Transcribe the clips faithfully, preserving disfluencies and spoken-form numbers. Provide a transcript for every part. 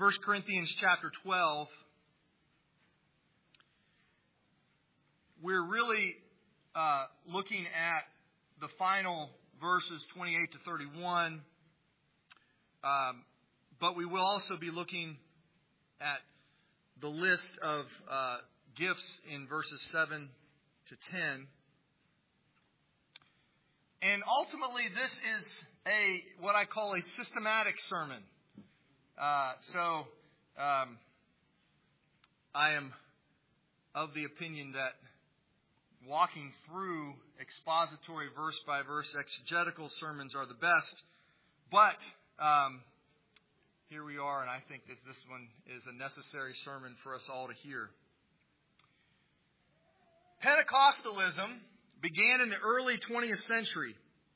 First Corinthians chapter twelve, we're really uh, looking at the final verses twenty-eight to thirty-one, um, but we will also be looking at the list of uh, gifts in verses seven to ten. And ultimately, this is a what I call a systematic sermon. Uh, so, um, I am of the opinion that walking through expository verse-by-verse exegetical sermons are the best. But um, here we are, and I think that this one is a necessary sermon for us all to hear. Pentecostalism began in the early twentieth century.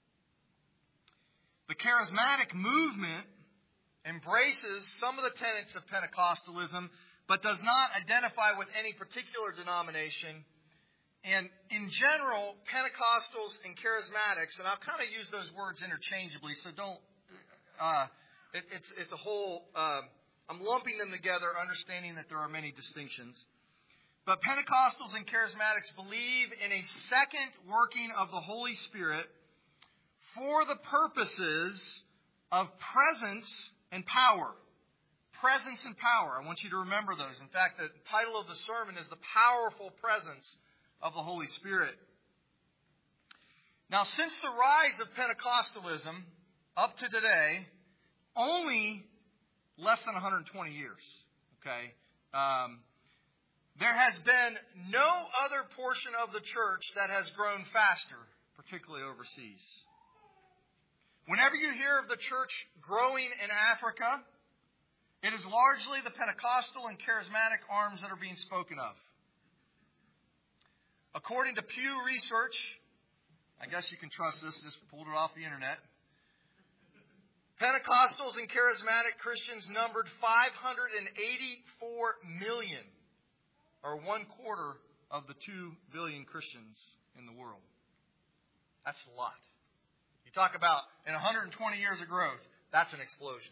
The charismatic movement embraces some of the tenets of Pentecostalism, but does not identify with any particular denomination. And in general, Pentecostals and charismatics, and I'll kind of use those words interchangeably, so don't, uh, it, it's, it's a whole, uh, I'm lumping them together, understanding that there are many distinctions. But Pentecostals and charismatics believe in a second working of the Holy Spirit for the purposes of presence and power. Presence and power. I want you to remember those. In fact, the title of the sermon is The Powerful Presence of the Holy Spirit. Now, since the rise of Pentecostalism up to today, only less than one hundred twenty years, okay, um, there has been no other portion of the church that has grown faster, particularly overseas. Whenever you hear of the church growing in Africa, it is largely the Pentecostal and charismatic arms that are being spoken of. According to Pew Research, I guess you can trust this, just pulled it off the internet. Pentecostals and charismatic Christians numbered five hundred eighty-four million, or one quarter of the two billion Christians in the world. That's a lot. You talk about in one hundred twenty years of growth, that's an explosion.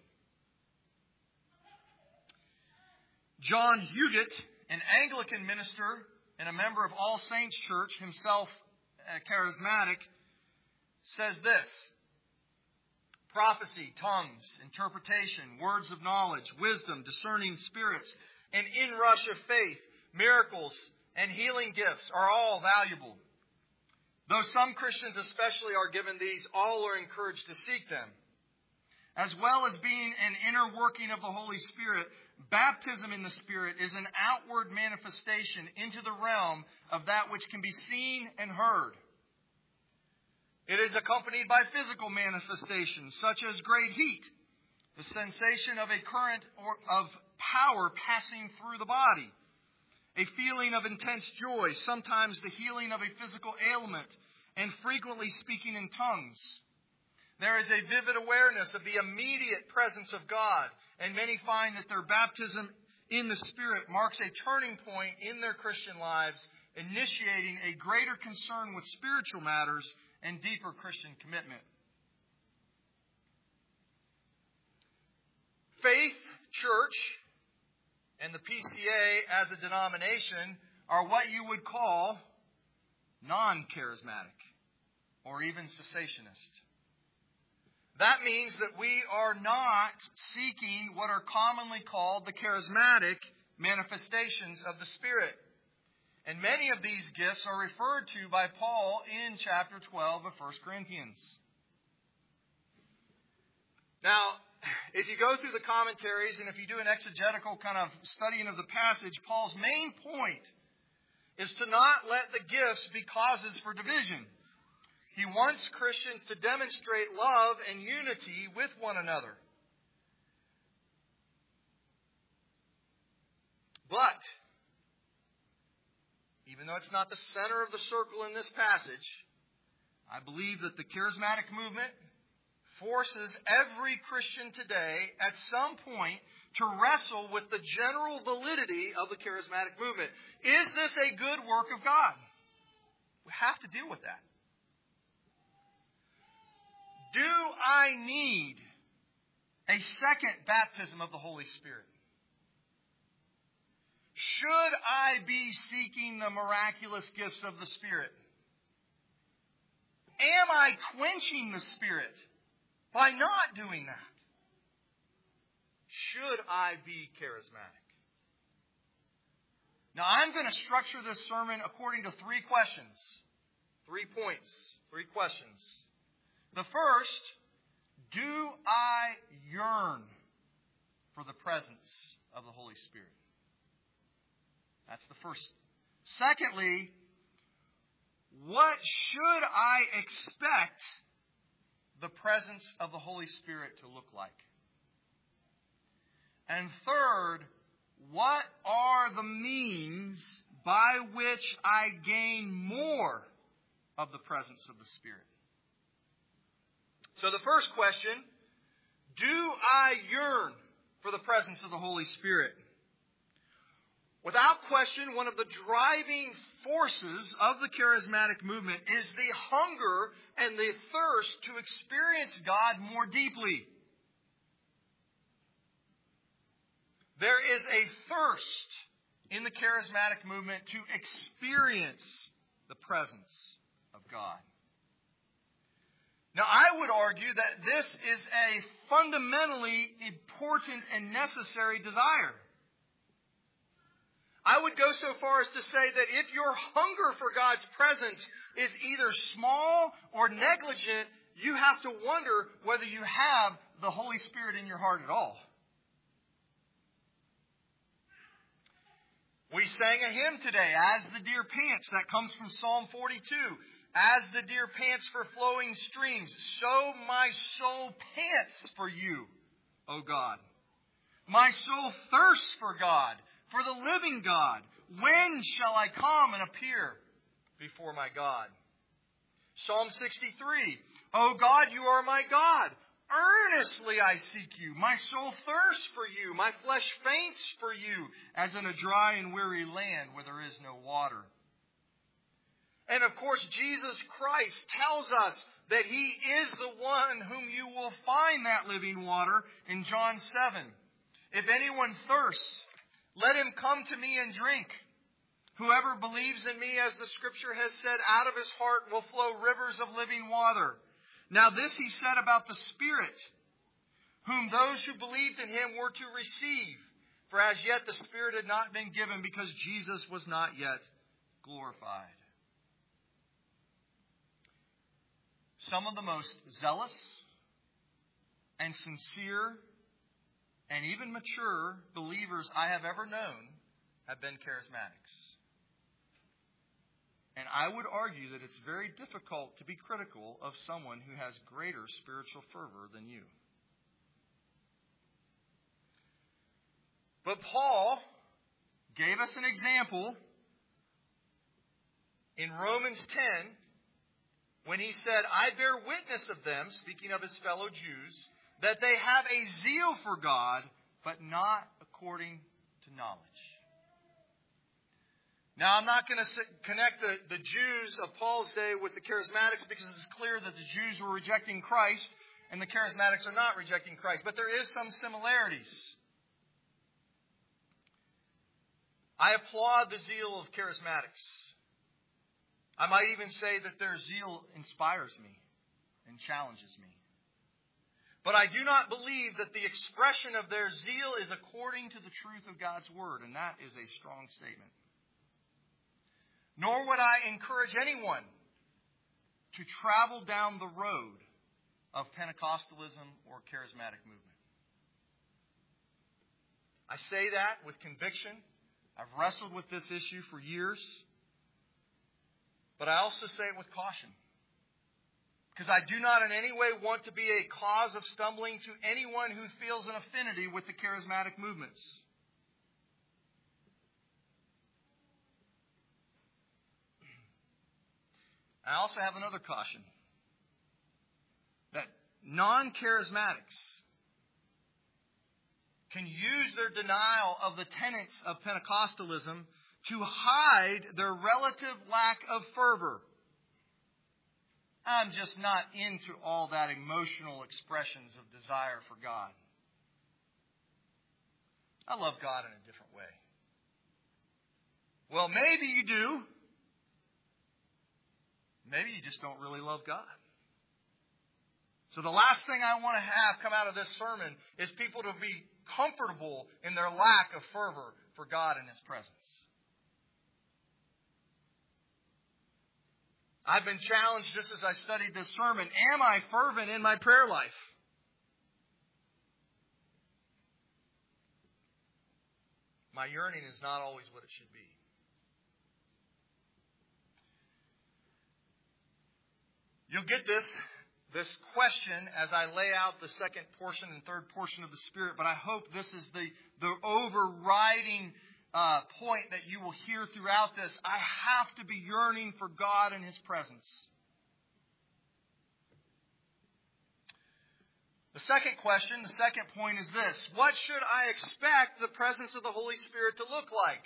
John Huguet, an Anglican minister and a member of All Saints Church, himself uh, charismatic, says this: prophecy, tongues, interpretation, words of knowledge, wisdom, discerning spirits, an inrush of faith, miracles, and healing gifts are all valuable. Though some Christians especially are given these, all are encouraged to seek them. As well as being an inner working of the Holy Spirit, baptism in the Spirit is an outward manifestation into the realm of that which can be seen and heard. It is accompanied by physical manifestations such as great heat, the sensation of a current or of power passing through the body, a feeling of intense joy, sometimes the healing of a physical ailment, and frequently speaking in tongues. There is a vivid awareness of the immediate presence of God, and many find that their baptism in the Spirit marks a turning point in their Christian lives, initiating a greater concern with spiritual matters and deeper Christian commitment. Faith Church and the P C A as a denomination are what you would call non-charismatic or even cessationist. That means that we are not seeking what are commonly called the charismatic manifestations of the Spirit. And many of these gifts are referred to by Paul in chapter twelve of First Corinthians. Now, if you go through the commentaries and if you do an exegetical kind of studying of the passage, Paul's main point is to not let the gifts be causes for division. He wants Christians to demonstrate love and unity with one another. But, even though it's not the center of the circle in this passage, I believe that the charismatic movement forces every Christian today at some point to wrestle with the general validity of the charismatic movement. Is this a good work of God? We have to deal with that. Do I need a second baptism of the Holy Spirit? Should I be seeking the miraculous gifts of the Spirit? Am I quenching the Spirit by not doing that? Should I be charismatic? Now, I'm going to structure this sermon according to three questions. Three points. Three questions. The first, do I yearn for the presence of the Holy Spirit? That's the first. Secondly, what should I expect the presence of the Holy Spirit to look like? And third, what are the means by which I gain more of the presence of the Spirit? So the first question, do I yearn for the presence of the Holy Spirit? Without question, one of the driving forces of the charismatic movement is the hunger and the thirst to experience God more deeply. There is a thirst in the charismatic movement to experience the presence of God. Now, I would argue that this is a fundamentally important and necessary desire. I would go so far as to say that if your hunger for God's presence is either small or negligent, you have to wonder whether you have the Holy Spirit in your heart at all. We sang a hymn today, As the Deer Pants, that comes from Psalm forty-two. As the deer pants for flowing streams, so my soul pants for you, O God. My soul thirsts for God, for the living God. When shall I come and appear before my God? Psalm sixty-three. O God, you are my God. Earnestly I seek you. My soul thirsts for you. My flesh faints for you, as in a dry and weary land where there is no water. And of course, Jesus Christ tells us that He is the one whom you will find that living water in John seven. If anyone thirsts, let him come to me and drink. Whoever believes in me, as the Scripture has said, out of his heart will flow rivers of living water. Now this He said about the Spirit, whom those who believed in Him were to receive. For as yet the Spirit had not been given, because Jesus was not yet glorified. Some of the most zealous and sincere and even mature believers I have ever known have been charismatics. And I would argue that it's very difficult to be critical of someone who has greater spiritual fervor than you. But Paul gave us an example in Romans ten when he said, I bear witness of them, speaking of his fellow Jews, that they have a zeal for God, but not according to knowledge. Now, I'm not going to connect the, the Jews of Paul's day with the charismatics, because it's clear that the Jews were rejecting Christ and the charismatics are not rejecting Christ. But there is some similarities. I applaud the zeal of charismatics. I might even say that their zeal inspires me and challenges me. But I do not believe that the expression of their zeal is according to the truth of God's Word, and that is a strong statement. Nor would I encourage anyone to travel down the road of Pentecostalism or charismatic movement. I say that with conviction. I've wrestled with this issue for years. But I also say it with caution. Because I do not in any way want to be a cause of stumbling to anyone who feels an affinity with the charismatic movements. I also have another caution. That non-charismatics can use their denial of the tenets of Pentecostalism to hide their relative lack of fervor. I'm just not into all that emotional expressions of desire for God. I love God in a different way. Well, maybe you do. Maybe you just don't really love God. So the last thing I want to have come out of this sermon is people to be comfortable in their lack of fervor for God and His presence. I've been challenged just as I studied this sermon. Am I fervent in my prayer life? My yearning is not always what it should be. You'll get this, this question as I lay out the second portion and third portion of the Spirit, but I hope this is the, the overriding uh, point that you will hear throughout this. I have to be yearning for God and His presence. The second question, the second point is this. What should I expect the presence of the Holy Spirit to look like?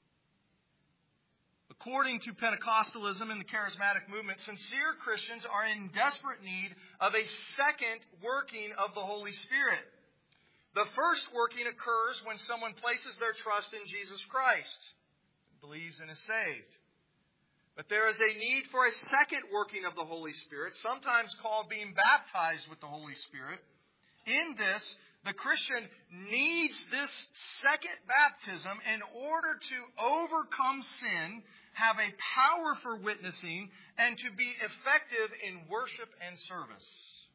According to Pentecostalism and the charismatic movement, sincere Christians are in desperate need of a second working of the Holy Spirit. The first working occurs when someone places their trust in Jesus Christ, believes and is saved. But there is a need for a second working of the Holy Spirit, sometimes called being baptized with the Holy Spirit. In this, the Christian needs this second baptism in order to overcome sin, have a power for witnessing, and to be effective in worship and service.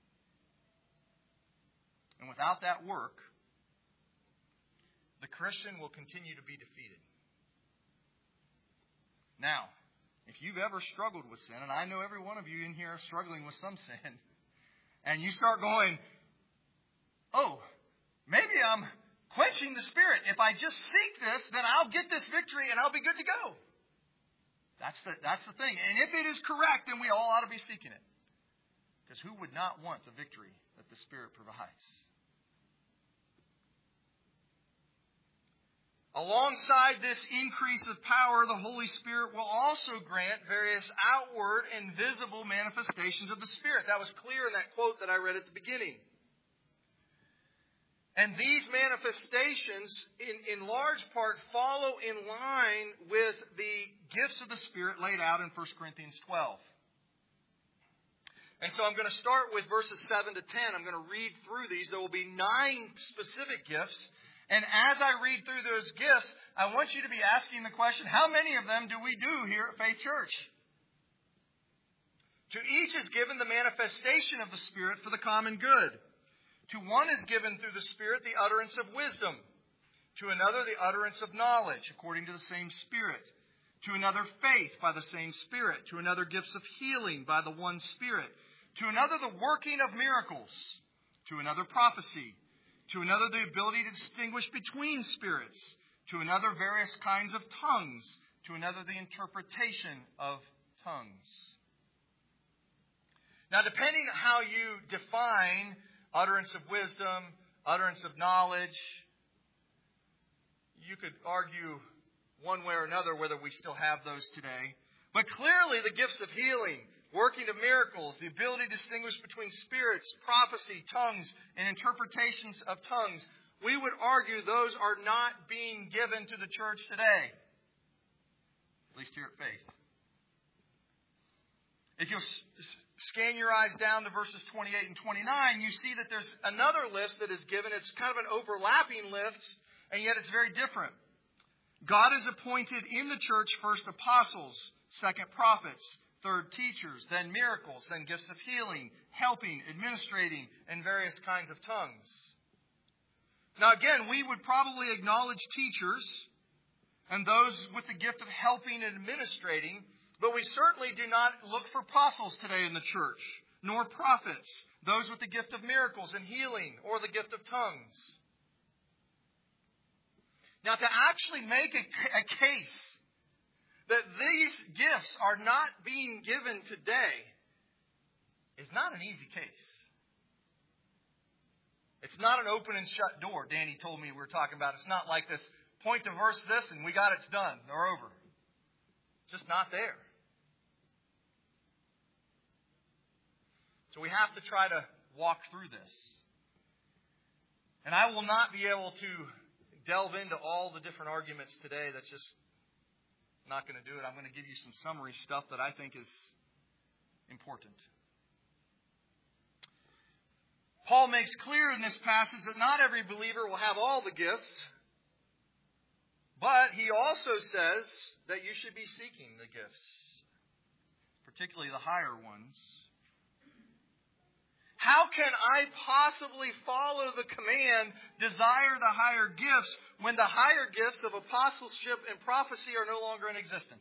And without that work, the Christian will continue to be defeated. Now, if you've ever struggled with sin, and I know every one of you in here are struggling with some sin, and you start going, oh, maybe I'm quenching the Spirit. If I just seek this, then I'll get this victory and I'll be good to go. That's the, that's the thing. And if it is correct, then we all ought to be seeking it. Because who would not want the victory that the Spirit provides? Alongside this increase of power, the Holy Spirit will also grant various outward and visible manifestations of the Spirit. That was clear in that quote that I read at the beginning. And these manifestations, in, in large part, follow in line with the gifts of the Spirit laid out in First Corinthians twelve. And so I'm going to start with verses seven to ten. I'm going to read through these. There will be nine specific gifts. And as I read through those gifts, I want you to be asking the question, how many of them do we do here at Faith Church? To each is given the manifestation of the Spirit for the common good. To one is given through the Spirit the utterance of wisdom. To another the utterance of knowledge, according to the same Spirit. To another faith by the same Spirit. To another gifts of healing by the one Spirit. To another the working of miracles. To another prophecy. To another the ability to distinguish between spirits. To another various kinds of tongues. To another the interpretation of tongues. Now, depending on how you define utterance of wisdom, utterance of knowledge, you could argue one way or another whether we still have those today. But clearly the gifts of healing, working of miracles, the ability to distinguish between spirits, prophecy, tongues, and interpretations of tongues, we would argue those are not being given to the church today. At least here at Faith. If you'll scan your eyes down to verses twenty-eight and twenty-nine, you see that there's another list that is given. It's kind of an overlapping list, and yet it's very different. God has appointed in the church first apostles, second prophets, third teachers, then miracles, then gifts of healing, helping, administrating, and various kinds of tongues. Now again, we would probably acknowledge teachers and those with the gift of helping and administrating, but we certainly do not look for apostles today in the church, nor prophets, those with the gift of miracles and healing, or the gift of tongues. Now, to actually make a, a case that these gifts are not being given today is not an easy case. It's not an open and shut door. Danny told me we were talking about. It's not like this, point to verse this and we got it's done or over. It's just not there. So we have to try to walk through this. And I will not be able to delve into all the different arguments today. That's just I'm not going to do it. I'm going to give you some summary stuff that I think is important. Paul makes clear in this passage that not every believer will have all the gifts, but he also says that you should be seeking the gifts, particularly the higher ones. How can I possibly follow the command, desire the higher gifts, when the higher gifts of apostleship and prophecy are no longer in existence?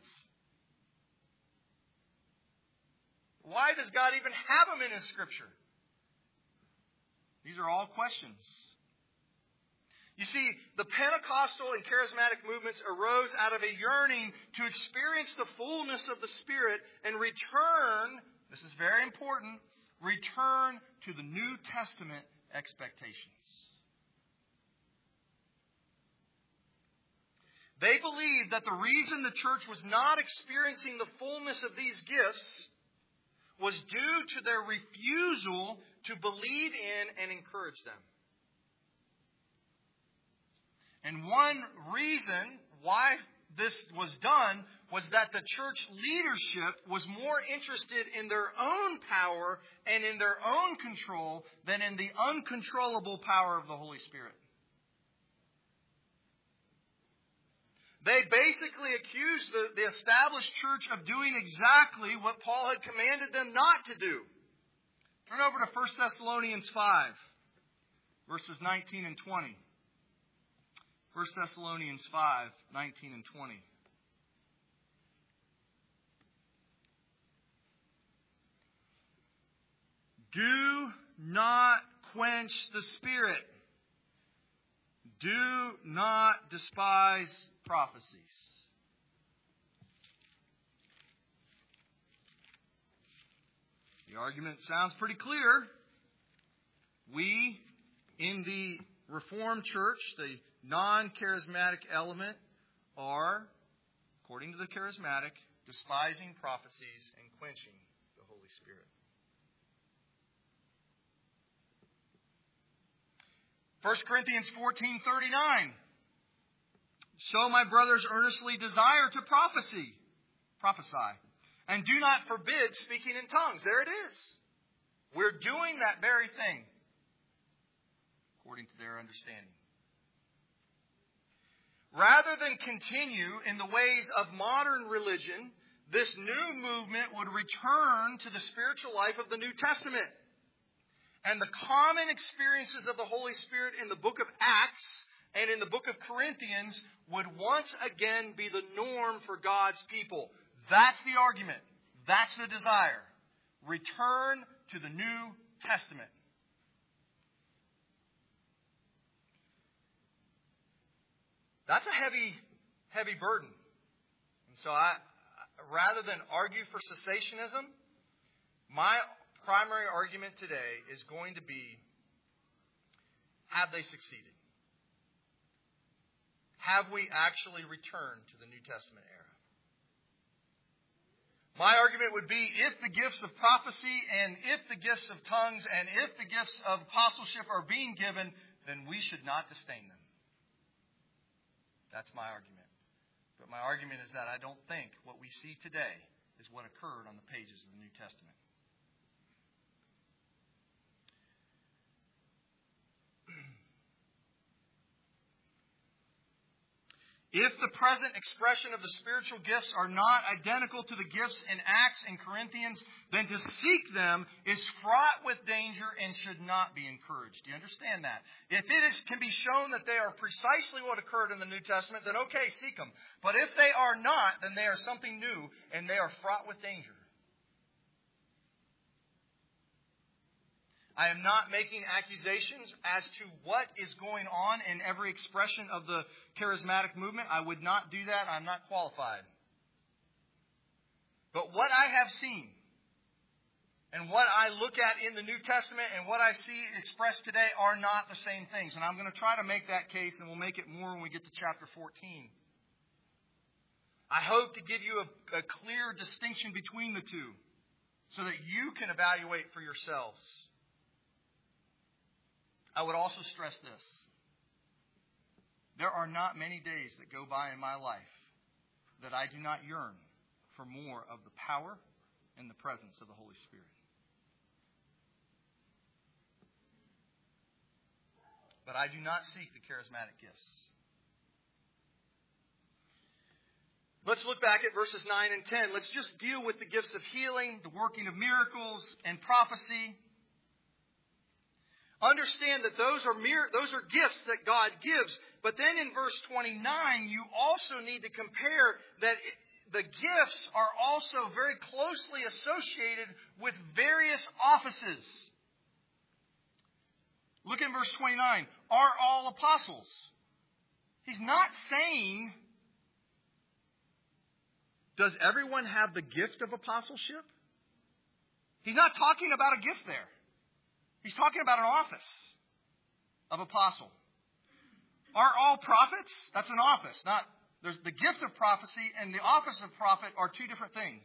Why does God even have them in His Scripture? These are all questions. You see, the Pentecostal and charismatic movements arose out of a yearning to experience the fullness of the Spirit and return, this is very important, return to the New Testament expectations. They believed that the reason the church was not experiencing the fullness of these gifts was due to their refusal to believe in and encourage them. And one reason why this was done was that the church leadership was more interested in their own power and in their own control than in the uncontrollable power of the Holy Spirit. They basically accused the, the established church of doing exactly what Paul had commanded them not to do. Turn over to First Thessalonians five, verses nineteen and twenty. First Thessalonians five, nineteen and twenty. Do not quench the Spirit. Do not despise prophecies. The argument sounds pretty clear. We, in the Reformed Church, the non-charismatic element, are, according to the charismatic, despising prophecies and quenching the Holy Spirit. First Corinthians fourteen thirty-nine. So, my brothers, earnestly desire to prophesy, prophesy, and do not forbid speaking in tongues. There it is. We're doing that very thing, according to their understanding. Rather than continue in the ways of modern religion, this new movement would return to the spiritual life of the New Testament. And the common experiences of the Holy Spirit in the book of Acts and in the book of Corinthians would once again be the norm for God's people. That's the argument. That's the desire. Return to the New Testament. That's a heavy, heavy burden. And so I, rather than argue for cessationism, my primary argument today is going to be, have they succeeded? Have we actually returned to the New Testament era? My argument would be, if the gifts of prophecy and if the gifts of tongues and if the gifts of apostleship are being given, then we should not disdain them. That's my argument. But my argument is that I don't think what we see today is what occurred on the pages of the New Testament. If the present expression of the spiritual gifts are not identical to the gifts in Acts and Corinthians, then to seek them is fraught with danger and should not be encouraged. Do you understand that? If it is, can be shown that they are precisely what occurred in the New Testament, then okay, seek them. But if they are not, then they are something new and they are fraught with danger. I am not making accusations as to what is going on in every expression of the charismatic movement. I would not do that. I'm not qualified. But what I have seen and what I look at in the New Testament and what I see expressed today are not the same things. And I'm going to try to make that case, and we'll make it more when we get to chapter fourteen. I hope to give you a, a clear distinction between the two so that you can evaluate for yourselves. I would also stress this. There are not many days that go by in my life that I do not yearn for more of the power and the presence of the Holy Spirit. But I do not seek the charismatic gifts. Let's look back at verses nine and ten. Let's just deal with the gifts of healing, the working of miracles, and prophecy. Understand that those are mir- those are gifts that God gives. But then in verse twenty-nine, you also need to compare that it, the gifts are also very closely associated with various offices. Look at verse twenty-nine. Are all apostles? He's not saying, does everyone have the gift of apostleship? He's not talking about a gift there. He's talking about an office of apostle. Are all prophets? That's an office. Not there's the gift of prophecy and the office of prophet are two different things.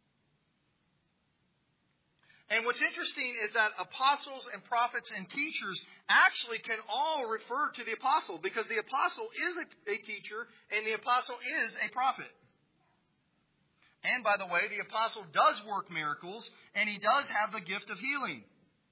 And what's interesting is that apostles and prophets and teachers actually can all refer to the apostle, because the apostle is a, a teacher and the apostle is a prophet. And by the way, the apostle does work miracles and he does have the gift of healing.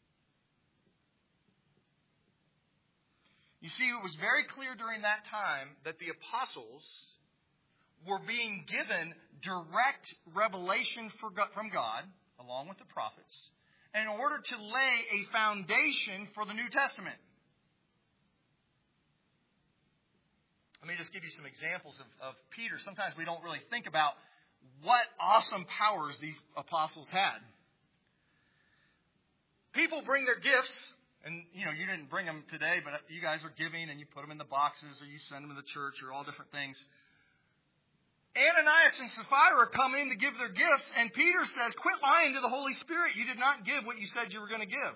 You see, it was very clear during that time that the apostles were being given direct revelation from God, along with the prophets, in order to lay a foundation for the New Testament. Let me just give you some examples of, of Peter. Sometimes we don't really think about what awesome powers these apostles had. People bring their gifts. And, you know, you didn't bring them today, but you guys are giving and you put them in the boxes or you send them to the church or all different things. Ananias and Sapphira come in to give their gifts, and Peter says, quit lying to the Holy Spirit. You did not give what you said you were going to give.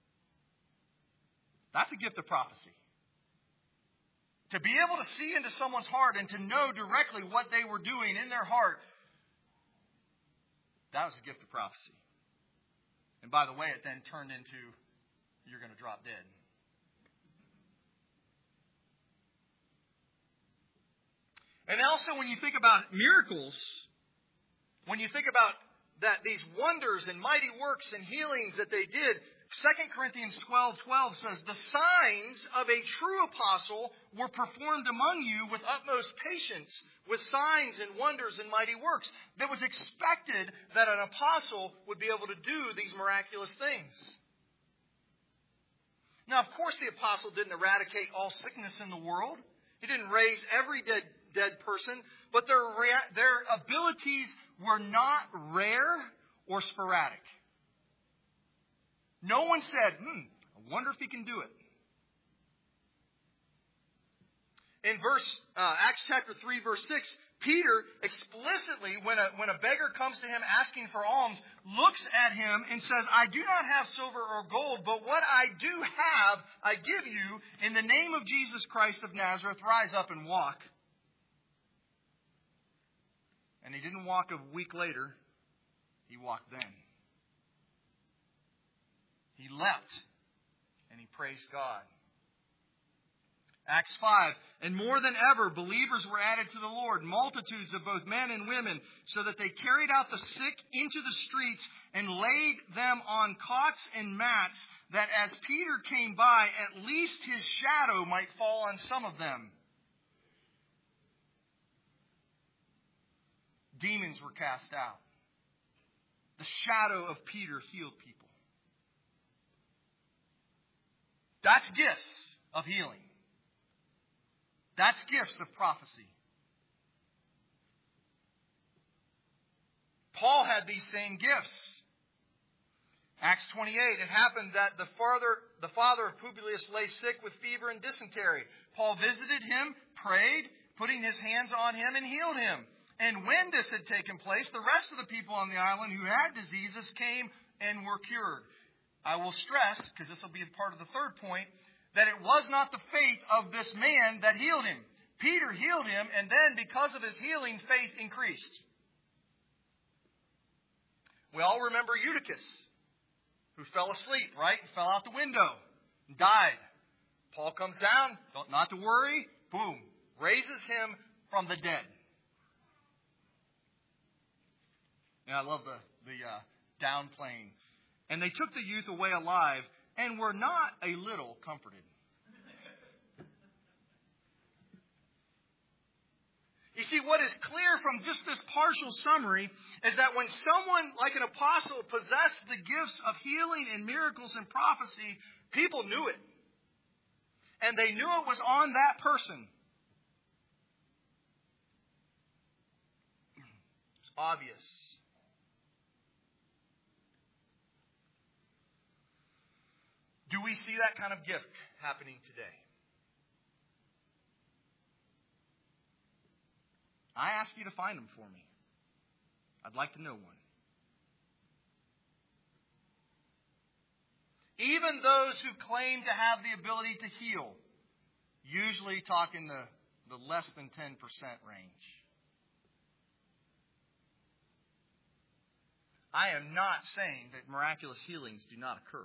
That's a gift of prophecy. To be able to see into someone's heart and to know directly what they were doing in their heart, that was a gift of prophecy. And by the way, it then turned into, you're going to drop dead. And also when you think about miracles, when you think about that these wonders and mighty works and healings that they did, Second Corinthians twelve twelve says, the signs of a true apostle were performed among you with utmost patience, with signs and wonders and mighty works. That was expected that an apostle would be able to do these miraculous things. Now, of course, the apostle didn't eradicate all sickness in the world. He didn't raise every dead, dead person. But their, their abilities were not rare or sporadic. No one said, hmm, I wonder if he can do it. In verse uh, Acts chapter three, verse six, Peter explicitly, when a, when a beggar comes to him asking for alms, looks at him and says, I do not have silver or gold, but what I do have, I give you. In the name of Jesus Christ of Nazareth, rise up and walk. And he didn't walk a week later. He walked then. He leapt and he praised God. Acts five, and more than ever, believers were added to the Lord, multitudes of both men and women, so that they carried out the sick into the streets and laid them on cots and mats, that as Peter came by, at least his shadow might fall on some of them. Demons were cast out. The shadow of Peter healed people. That's gifts of healing. That's gifts of prophecy. Paul had these same gifts. Acts twenty-eight, it happened that the father, the father of Publius lay sick with fever and dysentery. Paul visited him, prayed, putting his hands on him, and healed him. And when this had taken place, the rest of the people on the island who had diseases came and were cured. I will stress, because this will be a part of the third point, that it was not the faith of this man that healed him. Peter healed him, and then because of his healing, faith increased. We all remember Eutychus, who fell asleep, right? Fell out the window, and died. Paul comes down, don't, not to worry, boom, raises him from the dead. And I love the, the uh, downplaying. And they took the youth away alive and were not a little comforted. You see, what is clear from just this partial summary is that when someone like an apostle possessed the gifts of healing and miracles and prophecy, people knew it. And they knew it was on that person. It's obvious. Do we see that kind of gift happening today? I ask you to find them for me. I'd like to know one. Even those who claim to have the ability to heal, usually talk in the, the less than ten percent range. I am not saying that miraculous healings do not occur.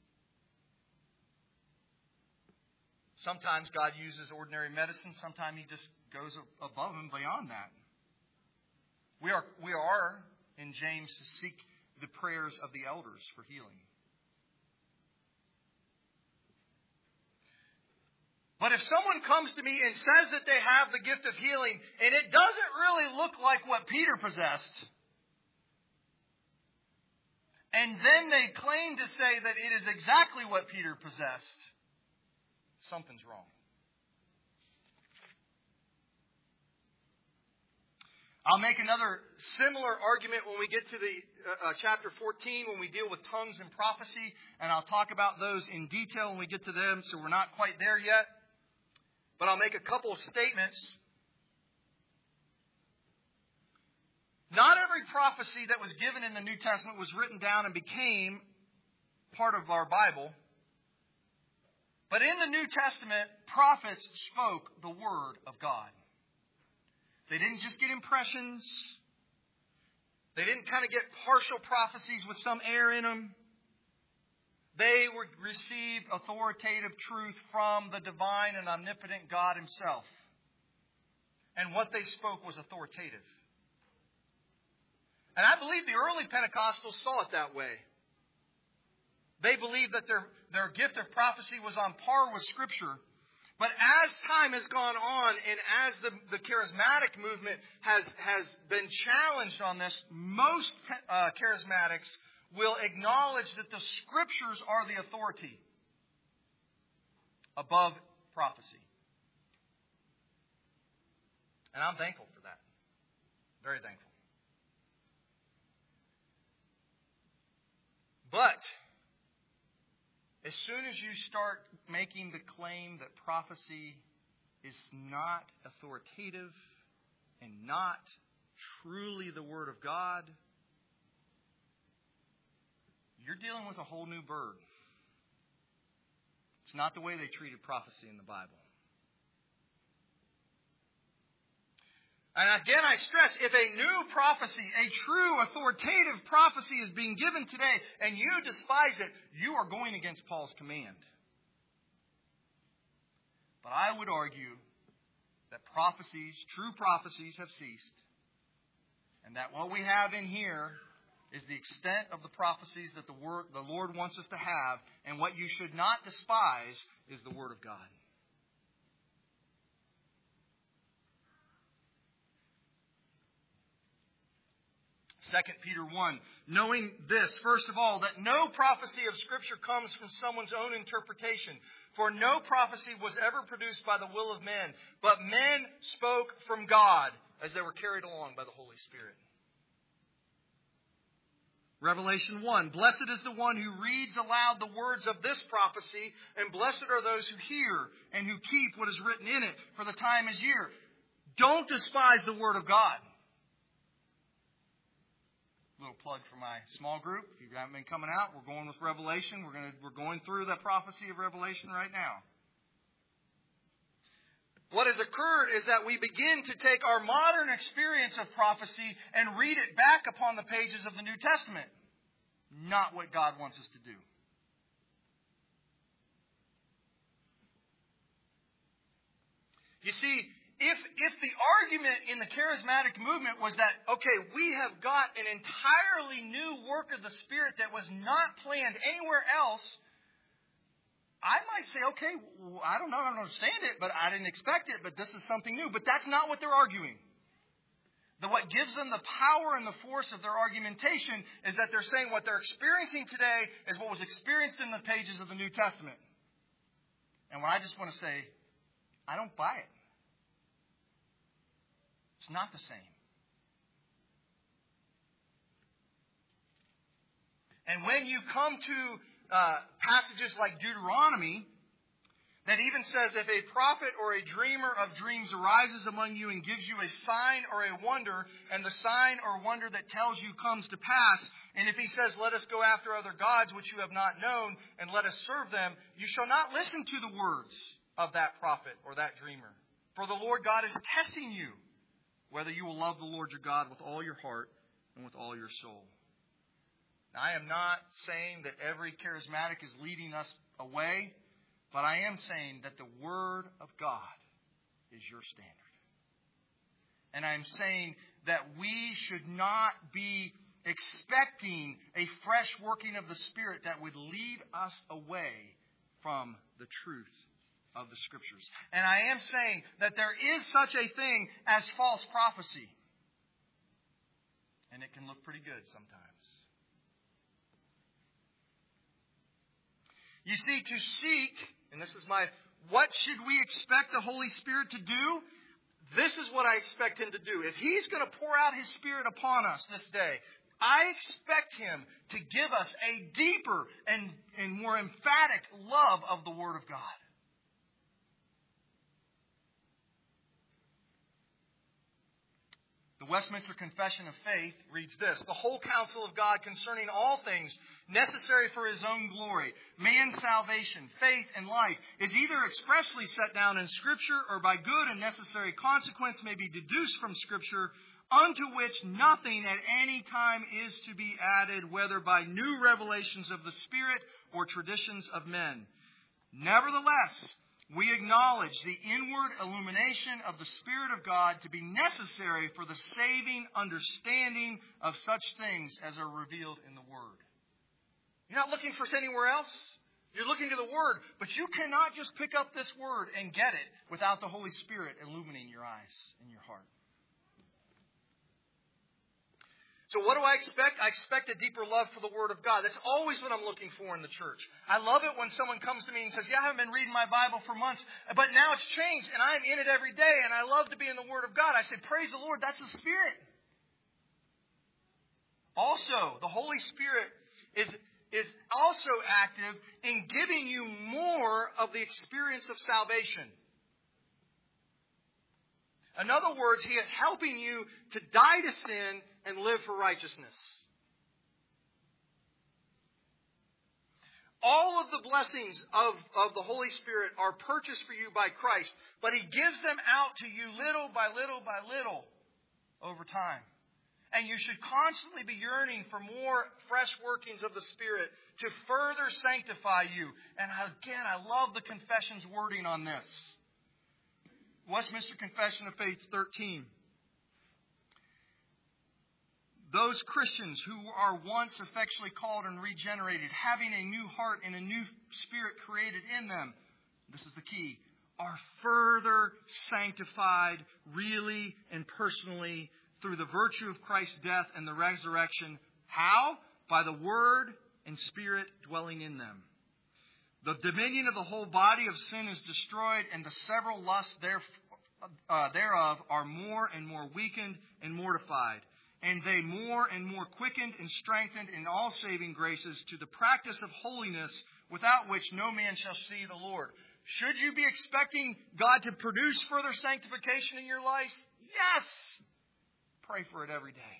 Sometimes God uses ordinary medicine. Sometimes He just goes above and beyond that. We are, we are in James to seek the prayers of the elders for healing. But if someone comes to me and says that they have the gift of healing, and it doesn't really look like what Peter possessed, and then they claim to say that it is exactly what Peter possessed, something's wrong. I'll make another similar argument when we get to the uh, uh, chapter fourteen, when we deal with tongues and prophecy, and I'll talk about those in detail when we get to them, so we're not quite there yet. But I'll make a couple of statements. Not every prophecy that was given in the New Testament was written down and became part of our Bible. But in the New Testament, prophets spoke the Word of God. They didn't just get impressions. They didn't kind of get partial prophecies with some air in them. They were, received authoritative truth from the divine and omnipotent God Himself. And what they spoke was authoritative. And I believe the early Pentecostals saw it that way. They believed that their, their gift of prophecy was on par with Scripture. But as time has gone on and as the, the charismatic movement has, has been challenged on this, most uh, charismatics will acknowledge that the Scriptures are the authority above prophecy. And I'm thankful for that. Very thankful. But as soon as you start making the claim that prophecy is not authoritative and not truly the Word of God, you're dealing with a whole new bird. It's not the way they treated prophecy in the Bible. And again, I stress, if a new prophecy, a true authoritative prophecy is being given today, and you despise it, you are going against Paul's command. But I would argue that prophecies, true prophecies, have ceased. And that what we have in here is the extent of the prophecies that the word, the Lord wants us to have. And what you should not despise is the Word of God. Second Peter one, knowing this, first of all, that no prophecy of Scripture comes from someone's own interpretation. For no prophecy was ever produced by the will of men, but men spoke from God as they were carried along by the Holy Spirit. Revelation one, blessed is the one who reads aloud the words of this prophecy, and blessed are those who hear and who keep what is written in it, for the time is near. Don't despise the Word of God. Little plug for my small group. If you haven't been coming out, we're going with Revelation. We're going to, we're going through that prophecy of Revelation right now. What has occurred is that we begin to take our modern experience of prophecy and read it back upon the pages of the New Testament. Not what God wants us to do. You see, if if the argument in the charismatic movement was that, okay, we have got an entirely new work of the Spirit that was not planned anywhere else, I might say, okay, well, I don't know, I don't understand it, but I didn't expect it, but this is something new. But that's not what they're arguing. The, what gives them the power and the force of their argumentation is that they're saying what they're experiencing today is what was experienced in the pages of the New Testament. And what I just want to say, I don't buy it. It's not the same. And when you come to uh, passages like Deuteronomy, that even says, if a prophet or a dreamer of dreams arises among you and gives you a sign or a wonder, and the sign or wonder that tells you comes to pass, and if he says, let us go after other gods which you have not known, and let us serve them, you shall not listen to the words of that prophet or that dreamer. For the Lord God is testing you, whether you will love the Lord your God with all your heart and with all your soul. Now, I am not saying that every charismatic is leading us away, but I am saying that the Word of God is your standard. And I am saying that we should not be expecting a fresh working of the Spirit that would lead us away from the truth of the Scriptures. And I am saying that there is such a thing as false prophecy. And it can look pretty good sometimes. You see, to seek, and this is my, what should we expect the Holy Spirit to do? This is what I expect Him to do. If He's going to pour out His Spirit upon us this day, I expect Him to give us a deeper and, and more emphatic love of the Word of God. The Westminster Confession of Faith reads this: the whole counsel of God concerning all things necessary for His own glory, man's salvation, faith, and life, is either expressly set down in Scripture, or by good and necessary consequence may be deduced from Scripture, unto which nothing at any time is to be added, whether by new revelations of the Spirit or traditions of men. Nevertheless, we acknowledge the inward illumination of the Spirit of God to be necessary for the saving understanding of such things as are revealed in the Word. You're not looking for anywhere else. You're looking to the Word. But you cannot just pick up this Word and get it without the Holy Spirit illuminating your eyes and your heart. So what do I expect? I expect a deeper love for the Word of God. That's always what I'm looking for in the church. I love it when someone comes to me and says, yeah, I haven't been reading my Bible for months, but now it's changed, and I'm in it every day, and I love to be in the Word of God. I say, praise the Lord, that's the Spirit. Also, the Holy Spirit is, is also active in giving you more of the experience of salvation. In other words, He is helping you to die to sin and live for righteousness. All of the blessings of, of the Holy Spirit are purchased for you by Christ, but He gives them out to you little by little by little over time. And you should constantly be yearning for more fresh workings of the Spirit to further sanctify you. And again, I love the confession's wording on this. Westminster Confession of Faith thirteen. Those Christians who are once effectually called and regenerated, having a new heart and a new spirit created in them, this is the key, are further sanctified really and personally through the virtue of Christ's death and the resurrection. How? By the Word and Spirit dwelling in them. The dominion of the whole body of sin is destroyed, and the several lusts uh, thereof are more and more weakened and mortified. And they more and more quickened and strengthened in all saving graces to the practice of holiness, without which no man shall see the Lord. Should you be expecting God to produce further sanctification in your life? Yes! Pray for it every day.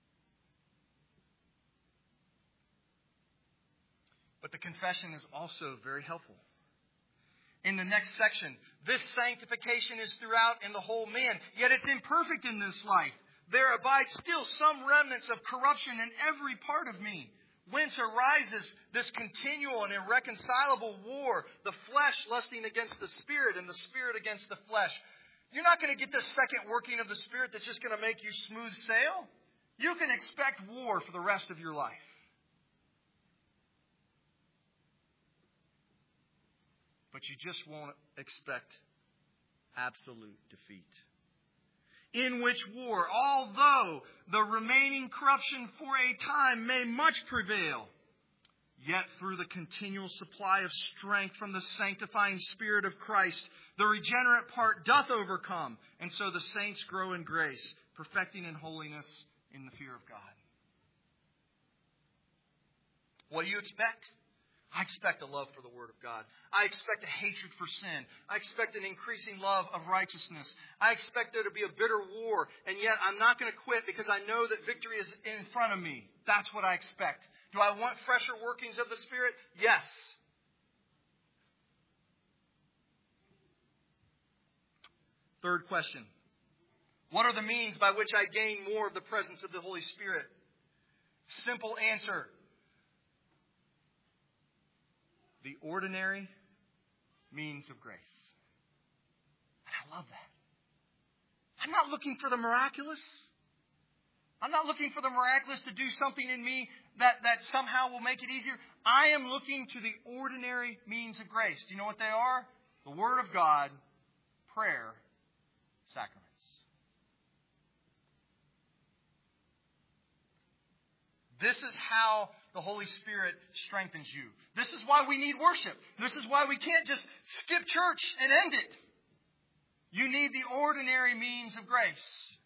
But the confession is also very helpful. In the next section, this sanctification is throughout in the whole man, yet it's imperfect in this life. There abides still some remnants of corruption in every part of me, whence arises this continual and irreconcilable war, the flesh lusting against the spirit and the spirit against the flesh. You're not going to get this second working of the Spirit that's just going to make you smooth sail. You can expect war for the rest of your life. But you just won't expect absolute defeat. In which war, although the remaining corruption for a time may much prevail, yet through the continual supply of strength from the sanctifying Spirit of Christ, the regenerate part doth overcome, and so the saints grow in grace, perfecting in holiness in the fear of God. What do you expect? I expect a love for the Word of God. I expect a hatred for sin. I expect an increasing love of righteousness. I expect there to be a bitter war, and yet I'm not going to quit because I know that victory is in front of me. That's what I expect. Do I want fresher workings of the Spirit? Yes. Third question. What are the means by which I gain more of the presence of the Holy Spirit? Simple answer. The ordinary means of grace. And I love that. I'm not looking for the miraculous. I'm not looking for the miraculous to do something in me that, that somehow will make it easier. I am looking to the ordinary means of grace. Do you know what they are? The Word of God, prayer, sacraments. This is how the Holy Spirit strengthens you. This is why we need worship. This is why we can't just skip church and end it. You need the ordinary means of grace.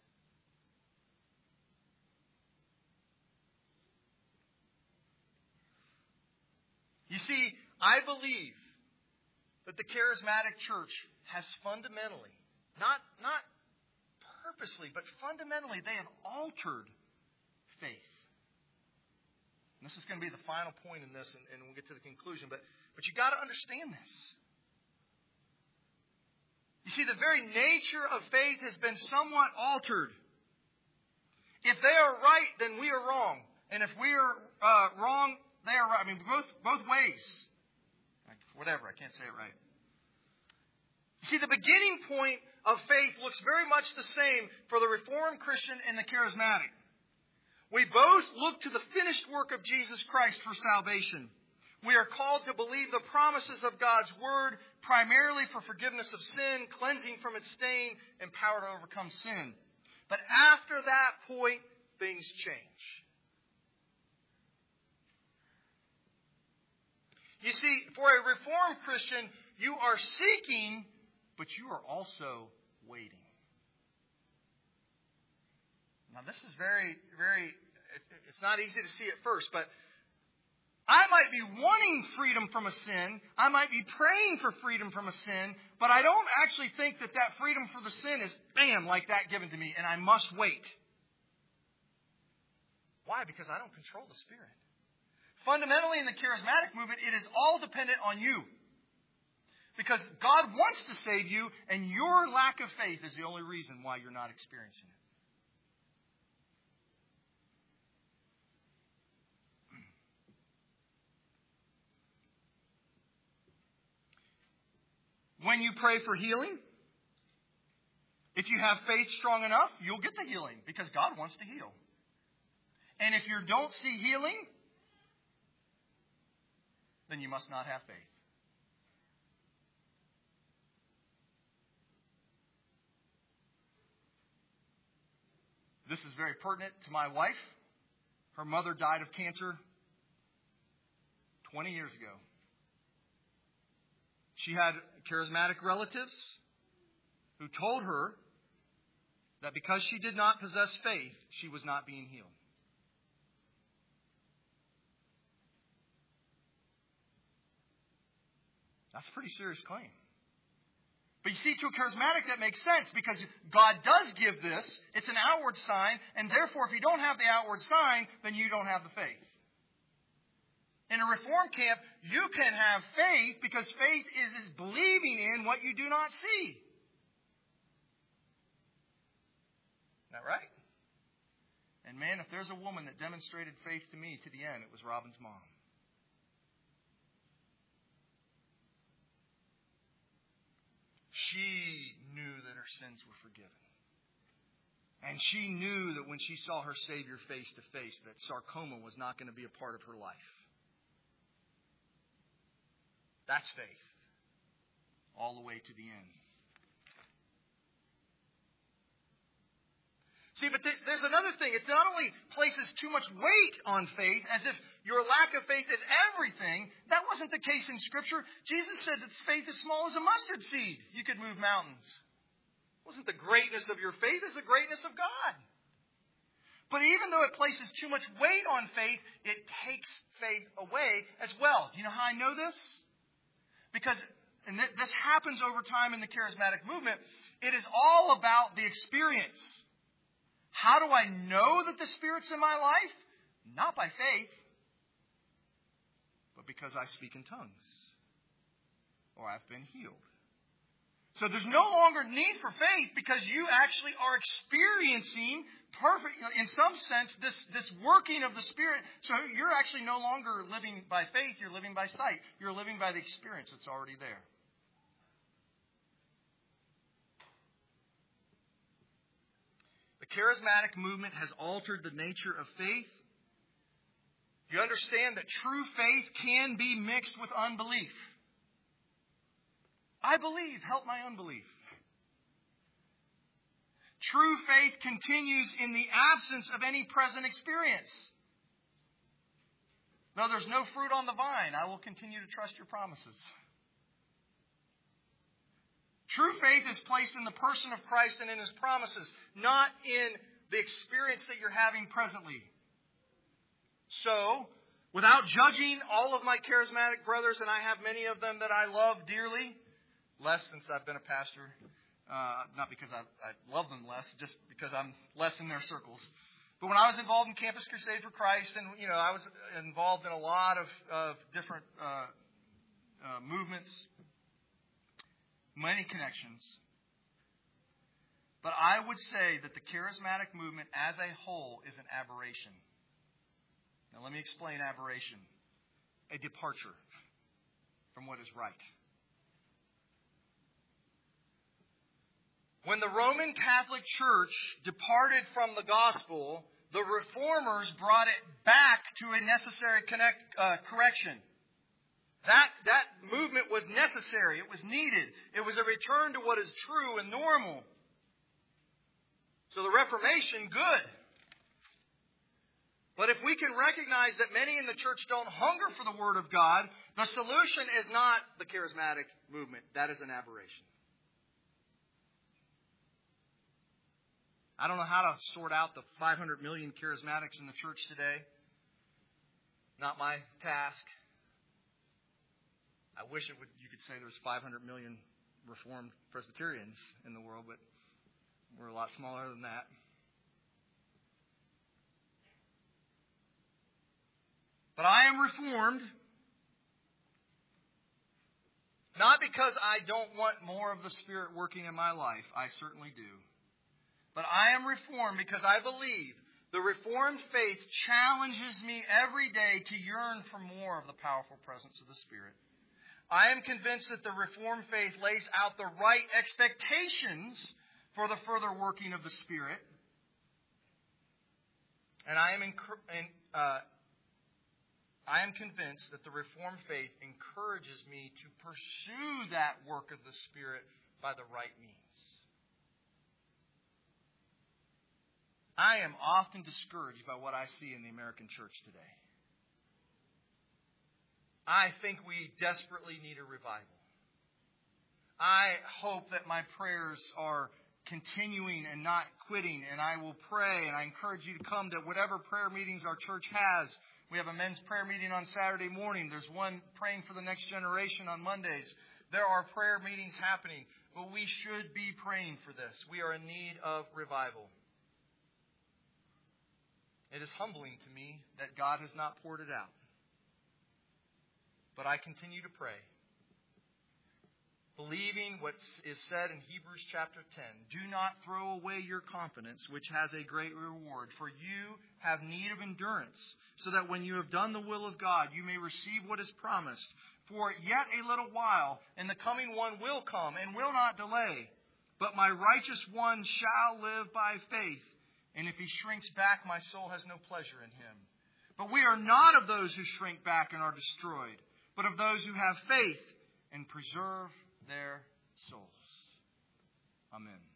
You see, I believe that the charismatic church has fundamentally, not, not purposely, but fundamentally, they have altered faith. And this is going to be the final point in this, and, and we'll get to the conclusion. But, but you've got to understand this. You see, the very nature of faith has been somewhat altered. If they are right, then we are wrong. And if we are uh, wrong, they are right. I mean, both, both ways. Whatever, I can't say it right. You see, the beginning point of faith looks very much the same for the Reformed Christian and the charismatic. We both look to the finished work of Jesus Christ for salvation. We are called to believe the promises of God's Word, primarily for forgiveness of sin, cleansing from its stain, and power to overcome sin. But after that point, things change. You see, for a Reformed Christian, you are seeking, but you are also waiting. Now, this is very, very, it's not easy to see at first, but I might be wanting freedom from a sin. I might be praying for freedom from a sin, but I don't actually think that that freedom from the sin is, bam, like that given to me, and I must wait. Why? Because I don't control the Spirit. Fundamentally, in the charismatic movement, it is all dependent on you. Because God wants to save you, and your lack of faith is the only reason why you're not experiencing it. When you pray for healing, if you have faith strong enough, you'll get the healing because God wants to heal. And if you don't see healing, then you must not have faith. This is very pertinent to my wife. Her mother died of cancer twenty years ago. She had charismatic relatives who told her that because she did not possess faith, she was not being healed. That's a pretty serious claim. But you see, to a charismatic, that makes sense because God does give this. It's an outward sign, and therefore, if you don't have the outward sign, then you don't have the faith. In a Reformed camp, you can have faith because faith is, is believing in what you do not see. Isn't that right? And man, if there's a woman that demonstrated faith to me to the end, it was Robin's mom. She knew that her sins were forgiven. And she knew that when she saw her Savior face to face, that sarcoma was not going to be a part of her life. That's faith. All the way to the end. See, but there's another thing. It not only places too much weight on faith, as if your lack of faith is everything. That wasn't the case in Scripture. Jesus said that faith as small as a mustard seed, you could move mountains. It wasn't the greatness of your faith, it's the greatness of God. But even though it places too much weight on faith, it takes faith away as well. Do you know how I know this? Because, and this happens over time in the charismatic movement, it is all about the experience. How do I know that the Spirit's in my life? Not by faith, but because I speak in tongues, or I've been healed. So there's no longer need for faith because you actually are experiencing perfect, in some sense, this, this working of the Spirit. So you're actually no longer living by faith, you're living by sight. You're living by the experience that's already there. The charismatic movement has altered the nature of faith. You understand that true faith can be mixed with unbelief. I believe, help my unbelief. True faith continues in the absence of any present experience. Though there's no fruit on the vine, I will continue to trust your promises. True faith is placed in the person of Christ and in His promises, not in the experience that you're having presently. So, without judging all of my charismatic brothers, and I have many of them that I love dearly, less since I've been a pastor, uh, not because I, I love them less, just because I'm less in their circles. But when I was involved in Campus Crusade for Christ, and you know, I was involved in a lot of, of different uh, uh, movements, many connections. But I would say that the charismatic movement as a whole is an aberration. Now let me explain aberration. A departure from what is right. When the Roman Catholic Church departed from the gospel, the reformers brought it back to a necessary connect, uh, correction. That, that movement was necessary. It was needed. It was a return to what is true and normal. So the Reformation, good. But if we can recognize that many in the church don't hunger for the Word of God, the solution is not the charismatic movement. That is an aberration. I don't know how to sort out the five hundred million charismatics in the church today. Not my task. I wish it would. You could say there was five hundred million Reformed Presbyterians in the world, but we're a lot smaller than that. But I am Reformed, not because I don't want more of the Spirit working in my life. I certainly do. But I am Reformed because I believe the Reformed faith challenges me every day to yearn for more of the powerful presence of the Spirit. I am convinced that the Reformed faith lays out the right expectations for the further working of the Spirit. And I am uh, I am convinced that the Reformed faith encourages me to pursue that work of the Spirit by the right means. I am often discouraged by what I see in the American church today. I think we desperately need a revival. I hope that my prayers are continuing and not quitting, and I will pray, and I encourage you to come to whatever prayer meetings our church has. We have a men's prayer meeting on Saturday morning. There's one praying for the next generation on Mondays. There are prayer meetings happening, but we should be praying for this. We are in need of revival. It is humbling to me that God has not poured it out. But I continue to pray, believing what is said in Hebrews chapter ten. Do not throw away your confidence, which has a great reward, for you have need of endurance, so that when you have done the will of God, you may receive what is promised. For yet a little while, and the coming one will come and will not delay. But my righteous one shall live by faith. And if he shrinks back, my soul has no pleasure in him. But we are not of those who shrink back and are destroyed, but of those who have faith and preserve their souls. Amen.